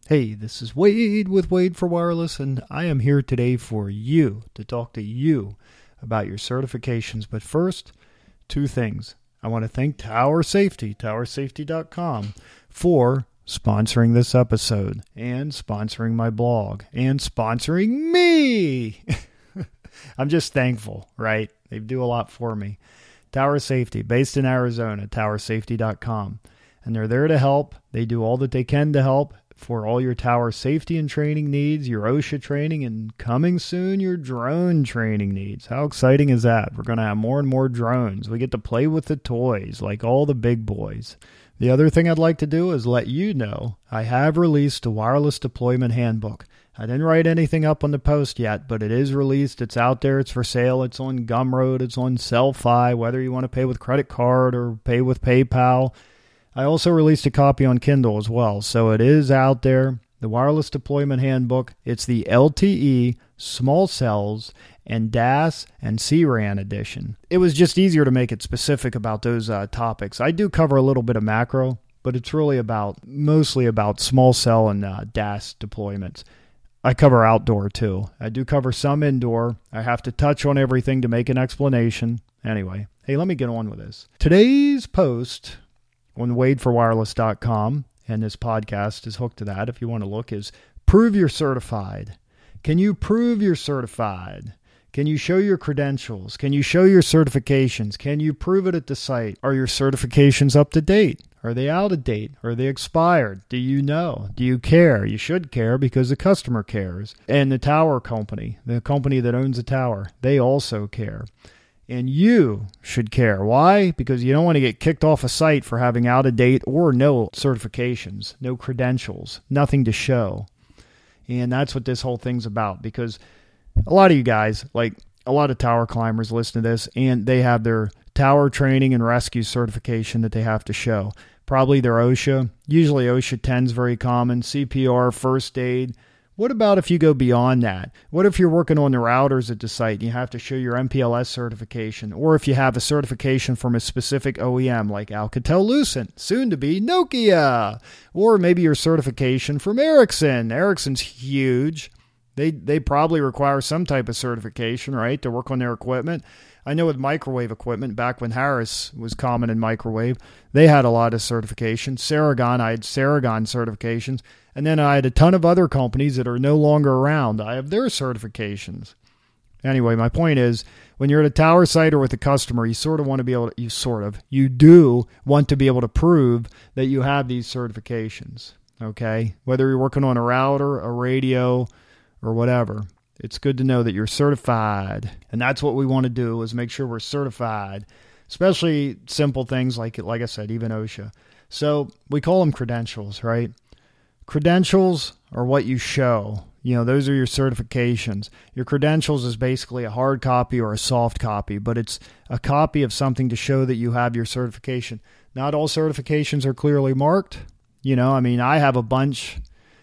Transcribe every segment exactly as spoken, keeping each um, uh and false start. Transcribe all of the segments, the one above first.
Hey, this is Wade with Wade for Wireless, and I am here today for you, to talk to you about your certifications. But first, two things. I want to thank Tower Safety, tower safety dot com, for sponsoring this episode, and sponsoring my blog, and sponsoring me. I'm just thankful, right? They do a lot for me. Tower Safety, based in Arizona, tower safety dot com. And they're there to help. They do all that they can to help for all your tower safety and training needs, your OSHA training, and coming soon, your drone training needs. How exciting is that? We're going to have more and more drones. We get to play with the toys like all the big boys. The other thing I'd like to do is let you know I have released a wireless deployment handbook. I didn't write anything up on the post yet, but it is released. It's out there. It's for sale. It's on Gumroad. It's on Sellfy, whether you want to pay with credit card or pay with PayPal. I also released a copy on Kindle as well, so it is out there. The Wireless Deployment Handbook. It's the L T E, Small Cells, and D A S and C RAN edition. It was just easier to make it specific about those uh, topics. I do cover a little bit of macro, but it's really about, mostly about small cell and uh, D A S deployments. I cover outdoor too. I do cover some indoor. I have to touch on everything to make an explanation. Anyway, hey, let me get on with this. Today's post on wade for wireless dot com, and this podcast is hooked to that if you want to look, is prove you're certified. Can you prove you're certified? Can you show your credentials? Can you show your certifications? Can you prove it at the site? Are your certifications up to date? Are they out of date? Are they expired? Do you know? Do you care? You should care because the customer cares. And the tower company, the company that owns the tower, they also care. And you should care. Why? Because you don't want to get kicked off a site for having out of date or no certifications, no credentials, nothing to show. And that's what this whole thing's about, because a lot of you guys, like a lot of tower climbers, listen to this, and they have their tower training and rescue certification that they have to show. Probably their OSHA. Usually OSHA ten is very common. C P R, first aid. What about if you go beyond that? What if you're working on the routers at the site and you have to show your M P L S certification? Or if you have a certification from a specific O E M like Alcatel-Lucent, soon to be Nokia. Or maybe your certification from Ericsson. Ericsson's huge. They they probably require some type of certification, right, to work on their equipment. I know with microwave equipment, back when Harris was common in microwave, they had a lot of certifications. Ceragon, I had Ceragon certifications. And then I had a ton of other companies that are no longer around. I have their certifications. Anyway, my point is, when you're at a tower site or with a customer, you sort of want to be able to, you sort of, you do want to be able to prove that you have these certifications, okay? Whether you're working on a router, a radio, or whatever. It's good to know that you're certified. And that's what we want to do, is make sure we're certified, especially simple things like, like I said, even OSHA. So we call them credentials, right? Credentials are what you show. You know, those are your certifications. Your credentials is basically a hard copy or a soft copy, but it's a copy of something to show that you have your certification. Not all certifications are clearly marked. You know, I mean, I have a bunch.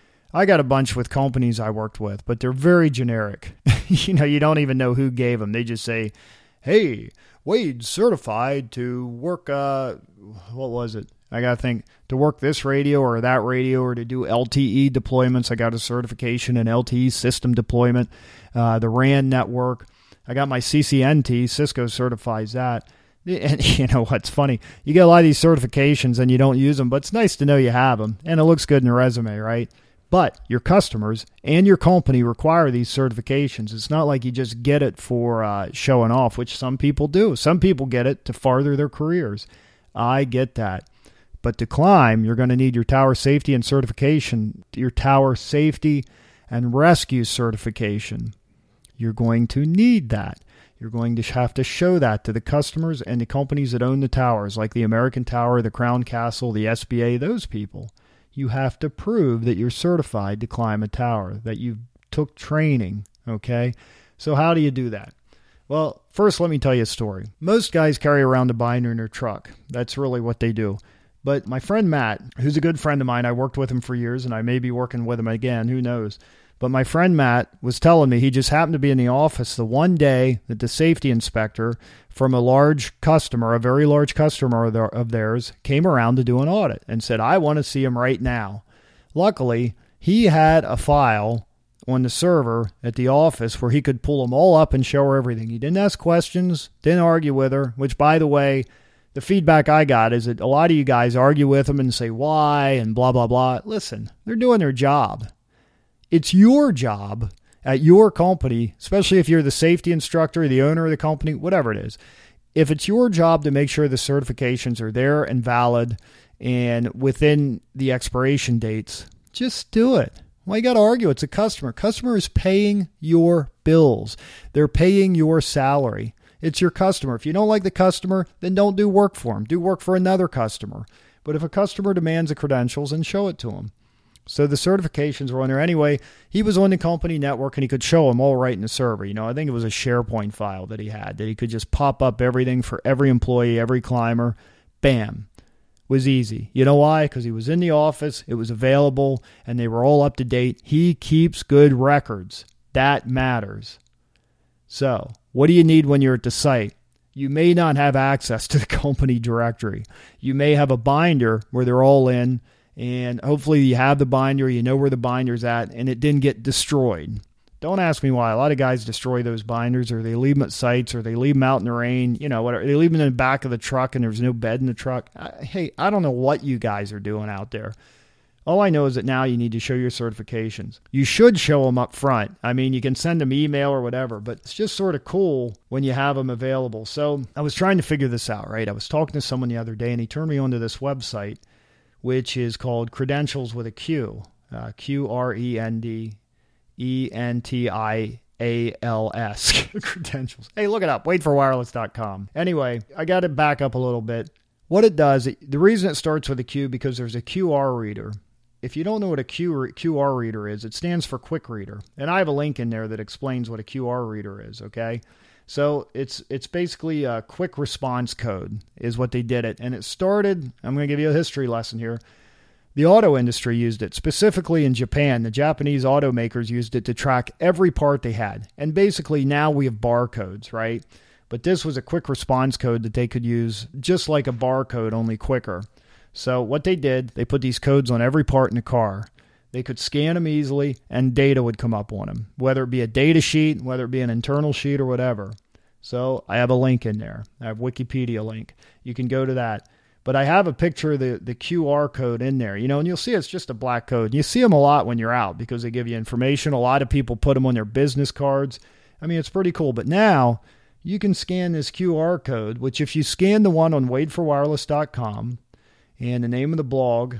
I got a bunch with companies I worked with, but they're very generic. You know, you don't even know who gave them. They just say, hey, Wade's certified to work, uh, what was it? I got to think, to work this radio or that radio or to do L T E deployments. I got a certification in L T E system deployment, uh, the R A N network. I got my C C N T, Cisco certifies that. And you know what's funny? You get a lot of these certifications and you don't use them, but it's nice to know you have them. And it looks good in your resume, right? But your customers and your company require these certifications. It's not like you just get it for uh, showing off, which some people do. Some people get it to farther their careers. I get that. But to climb, you're going to need your tower safety and certification, your tower safety and rescue certification. You're going to need that. You're going to have to show that to the customers and the companies that own the towers, like the American Tower, the Crown Castle, the S B A, those people. You have to prove that you're certified to climb a tower, that you took training, okay? So how do you do that? Well, first let me tell you a story. Most guys carry around a binder in their truck. That's really what they do. But my friend Matt, who's a good friend of mine, I worked with him for years, and I may be working with him again, who knows? But my friend Matt was telling me he just happened to be in the office the one day that the safety inspector from a large customer, a very large customer of theirs, came around to do an audit and said, I want to see him right now. Luckily, He had a file on the server at the office where he could pull them all up and show her everything. He didn't ask questions, didn't argue with her, which, by the way, the feedback I got is that a lot of you guys argue with them and say why and blah, blah, blah. Listen, they're doing their job. It's your job at your company, especially if you're the safety instructor, the owner of the company, whatever it is. If it's your job to make sure the certifications are there and valid and within the expiration dates, just do it. Why you got to argue? It's a customer. Customer is paying your bills. They're paying your salary. It's your customer. If you don't like the customer, then don't do work for them. Do work for another customer. But if a customer demands the credentials, then show it to them. So the certifications were on there. Anyway, he was on the company network and he could show them all right in the server. You know, I think it was a SharePoint file that he had that he could just pop up everything for every employee, every climber. Bam. Was easy. You know why? Because he was in the office, it was available, and they were all up to date. He keeps good records. That matters. So, what do you need when you're at the site? You may not have access to the company directory. You may have a binder where they're all in, and hopefully you have the binder, you know where the binder's at, and it didn't get destroyed. Don't ask me why. A lot of guys destroy those binders, or they leave them at sites, or they leave them out in the rain, you know, whatever. They leave them in the back of the truck and there's no bed in the truck. I, hey, I don't know what you guys are doing out there. All I know is that now you need to show your certifications. You should show them up front. I mean, you can send them email or whatever, but it's just sort of cool when you have them available. So I was trying to figure this out, right? I was talking to someone the other day and he turned me onto this website, which is called Credentials with a Q, uh, Q R E N D E N T I A L S, Credentials. Hey, look it up, wait for wireless dot com. Anyway, I got to back up a little bit. What it does, it, the reason it starts with a Q, because there's a Q R reader. If you don't know what a Q, Q R reader is, it stands for Quick Reader. And I have a link in there that explains what a Q R reader is, okay? So it's it's basically a quick response code is what they did it. And it started, I'm going to give you a history lesson here. The auto industry used it, specifically in Japan. The Japanese automakers used it to track every part they had. And basically now we have barcodes, right? But this was a quick response code that they could use just like a barcode, only quicker. So what they did, they put these codes on every part in the car. They could scan them easily and data would come up on them, whether it be a data sheet, whether it be an internal sheet or whatever. So I have a link in there. I have Wikipedia link. You can go to that. But I have a picture of the, the Q R code in there, you know, and you'll see it's just a black code. And you see them a lot when you're out because they give you information. A lot of people put them on their business cards. I mean, it's pretty cool. But now you can scan this Q R code, which if you scan the one on wait for wireless dot com, and the name of the blog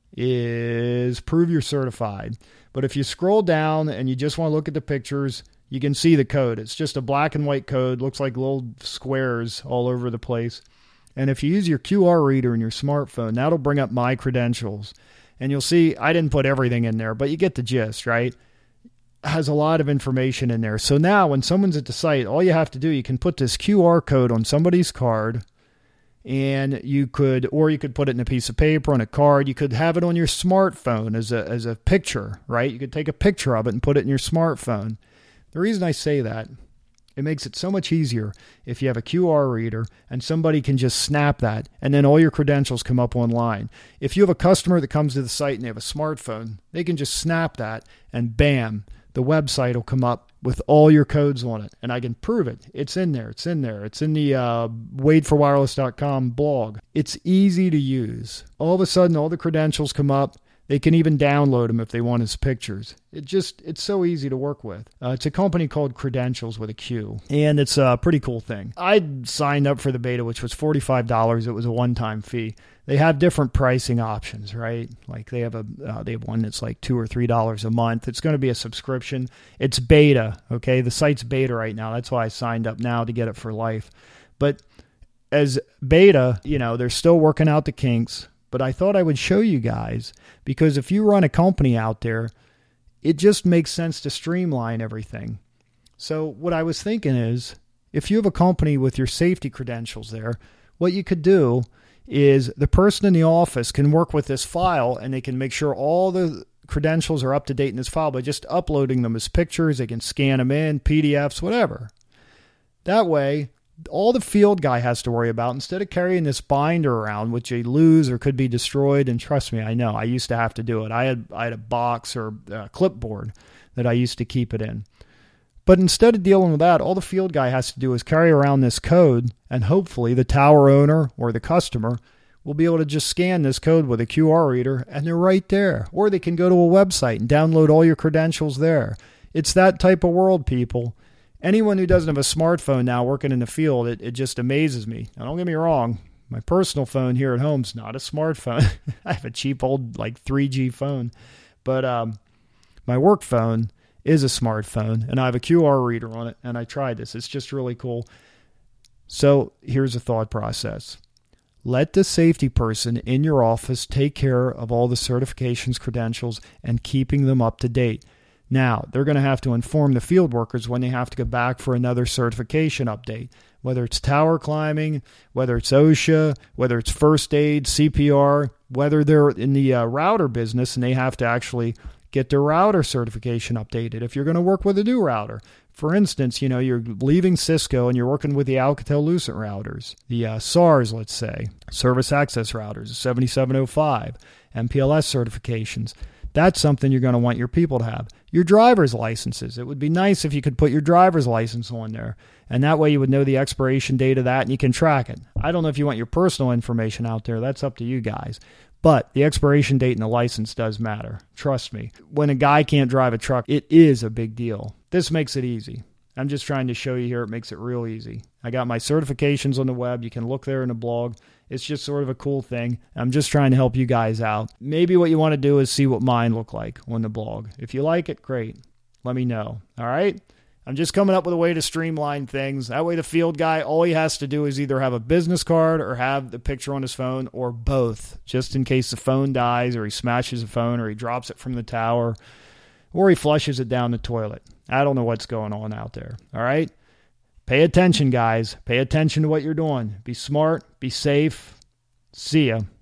is Prove You're Certified. But if you scroll down and you just want to look at the pictures, you can see the code. It's just a black and white code. Looks like little squares all over the place. And if you use your Q R reader in your smartphone, that'll bring up My Credentials. And you'll see, I didn't put everything in there, but you get the gist, right? It has a lot of information in there. So now when someone's at the site, all you have to do, you can put this Q R code on somebody's card, and you could, or you could put it in a piece of paper, on a card. You could have it on your smartphone as a, as a picture, right? You could take a picture of it and put it in your smartphone. The reason I say that, it makes it so much easier if you have a Q R reader and somebody can just snap that and then all your credentials come up online. If you have a customer that comes to the site and they have a smartphone, they can just snap that and bam, the website will come up with all your codes on it. And I can prove it. It's in there. It's in there. It's in the uh, wait for wireless dot com blog. It's easy to use. All of a sudden, all the credentials come up. They can even download them if they want as pictures. It just, it's so easy to work with. Uh, it's a company called Credentials with a Q, and it's a pretty cool thing. I signed up for the beta, which was forty-five dollars. It was a one-time fee. They have different pricing options, right? Like they have a, uh, they have one that's like two or three dollars a month. It's going to be a subscription. It's beta, okay? The site's beta right now. That's why I signed up now to get it for life. But as beta, you know, they're still working out the kinks. But I thought I would show you guys, because if you run a company out there, it just makes sense to streamline everything. So what I was thinking is, if you have a company with your safety credentials there, what you could do is the person in the office can work with this file and they can make sure all the credentials are up to date in this file by just uploading them as pictures. They can scan them in, P D Fs, whatever. That way, All the field guy has to worry about, instead of carrying this binder around, which you lose or could be destroyed, and trust me, I know, I used to have to do it. I had I had a box or a clipboard that I used to keep it in. But instead of dealing with that, all the field guy has to do is carry around this code, and hopefully the tower owner or the customer will be able to just scan this code with a Q R reader, and they're right there. Or they can go to a website and download all your credentials there. It's that type of world, people. Anyone who doesn't have a smartphone now working in the field, it, it just amazes me. Now, don't get me wrong. My personal phone here at home is not a smartphone. I have a cheap old like three G phone. But um, my work phone is a smartphone, and I have a Q R reader on it, and I tried this. It's just really cool. So here's a thought process. Let the safety person in your office take care of all the certifications, credentials, and keeping them up to date. Now, they're going to have to inform the field workers when they have to go back for another certification update, whether it's tower climbing, whether it's OSHA, whether it's first aid, C P R, whether they're in the uh, router business and they have to actually get their router certification updated if you're going to work with a new router. For instance, you know, you're leaving Cisco and you're working with the Alcatel-Lucent routers, the uh, S A Rs, let's say, service access routers, seventy-seven oh five, M P L S certifications. That's something you're going to want your people to have. Your driver's licenses. It would be nice if you could put your driver's license on there, and that way you would know the expiration date of that and you can track it. I don't know if you want your personal information out there. That's up to you guys. But the expiration date and the license does matter. Trust me. When a guy can't drive a truck, it is a big deal. This makes it easy. I'm just trying to show you here. It makes it real easy. I got my certifications on the web. You can look there in the blog. It's just sort of a cool thing. I'm just trying to help you guys out. Maybe what you want to do is see what mine look like on the blog. If you like it, great. Let me know. All right? I'm just coming up with a way to streamline things. That way the field guy, all he has to do is either have a business card or have the picture on his phone, or both, just in case the phone dies or he smashes the phone or he drops it from the tower or he flushes it down the toilet. I don't know what's going on out there. All right? Pay attention, guys. Pay attention to what you're doing. Be smart. Be safe. See ya.